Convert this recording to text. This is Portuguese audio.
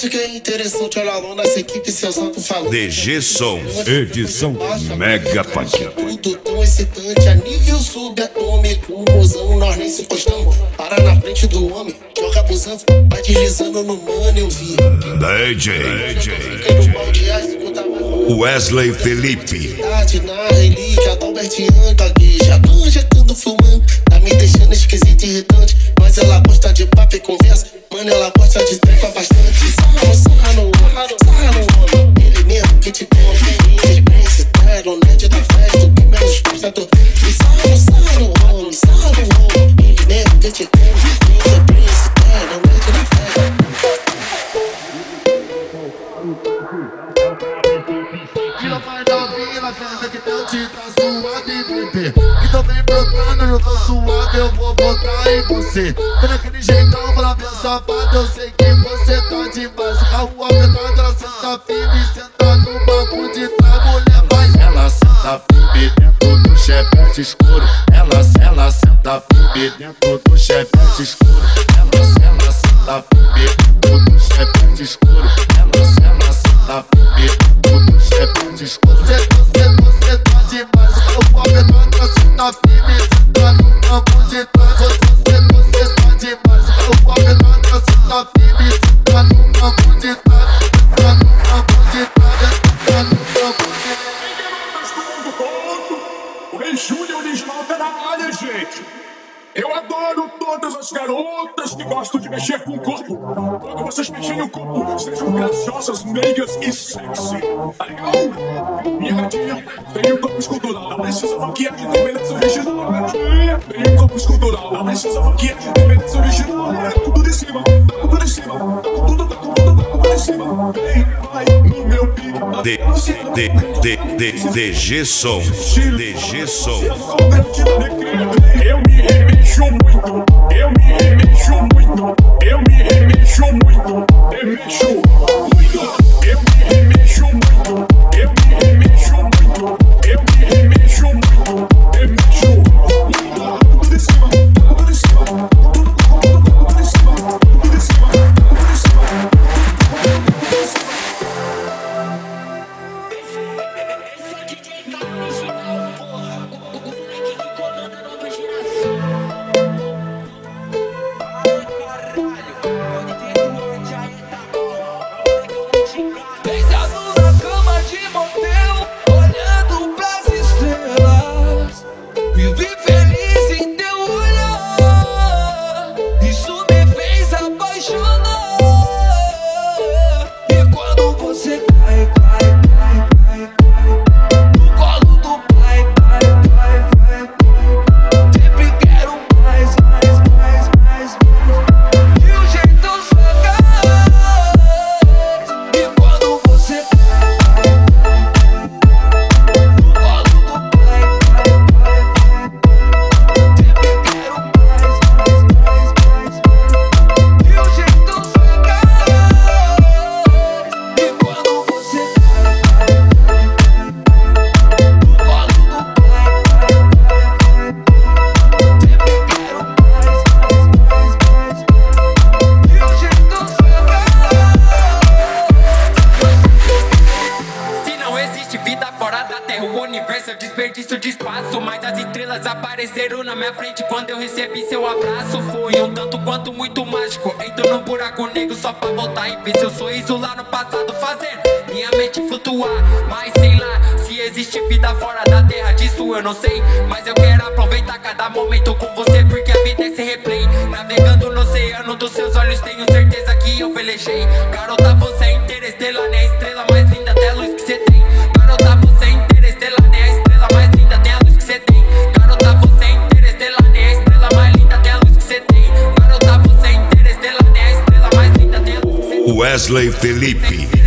Isso que é interessante, olha lá nessa equipe, seus atos falando. DG Som, edição Mega Funk. Tudo tão excitante, a nível subatômico. Mozão, nós nem se postamos. Para na frente do homem, joga abusando, vai deslizando no mano, eu vi. Wesley Felipe. Na relíquia do Albert Young, gagueja, injetando, fumando. Tá me deixando esquisito e irritante. Mas ela gosta de papo e conversa. Mano, ela gosta de trepa bastante. Sarra no homem. Ele mesmo que te confere. Esse tá no net da festa. O que menos gosta do. Sarra no homem. Ele mesmo que te confere. Esse tá no net da festa. Tira mais da vila, pensa que teu te tá suave, bebê. Então vem brotando, eu tô suave, eu vou botar em você. Tô naquele jeitão pra ver safado, eu sei que você tá demais. A rua apertada, ela senta firme, senta no banco de trás, mulher vai. Ela senta firme dentro do chevette escuro. Ela senta firme dentro do chevette escuro. Ela senta firme dentro do chevette escuro. Ela senta firme dentro do chevette escuro. Você tá demais. A rua apertada, senta firme, senta no banco de trás. Você tá demais. A rua apertada, senta firme, senta no banco de trás. Senta no banco de trás. Senta no banco de trás. O Rei Júnior original tá na área, gente. Eu adoro todas as garotas que gostam de mexer com o corpo. Quando vocês mexerem o corpo, sejam graciosas, meigas e sexy. Tá legal? Minha gatinha tem um corpo escultural. Não precisa maquiagem, tem beleza original. Gatinha tem um corpo escultural. Não precisa maquiagem, tem beleza original. Tá tudo de cima, tá tudo de cima. Tá tudo de cima. Vem, vai no meu pique. DG Som. Eu me remexo muito, eu me remexo muito, eu me remexo muito, remexo muito, eu me remexo muito, eu me remexo muito, eu me remexo muito, remexo muito. Tudo de cima, tudo de cima, tudo de cima, tudo de cima, tudo de cima. Desperdício de espaço, mas as estrelas apareceram na minha frente quando eu recebi seu abraço. Foi um tanto quanto muito mágico. Entro num buraco negro só pra voltar e ver seu sorriso lá no passado, fazendo minha mente flutuar. Mas sei lá, se existe vida fora da terra, disso eu não sei. Mas eu quero aproveitar cada momento com você, porque a vida é esse replay. Navegando no oceano dos seus olhos, tenho certeza que eu velejei. Garota, você é interestelar, né? A estrela mais linda até a luz que você tem. Garota, você é interestelar, né? A estrela mais linda até a luz que você tem. Garota, você é interestelar, né? A estrela mais linda até a luz que você tem. Garota, você é interestelar, né? A estrela mais linda até a luz que você tem. Wesley Felipe.